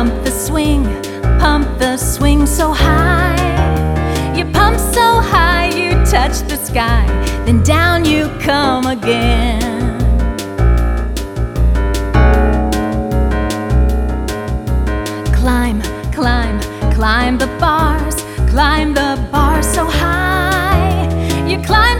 pump the swing so high. You pump so high you touch the sky, then down you come again. Climb, climb, climb the bars so high. You climb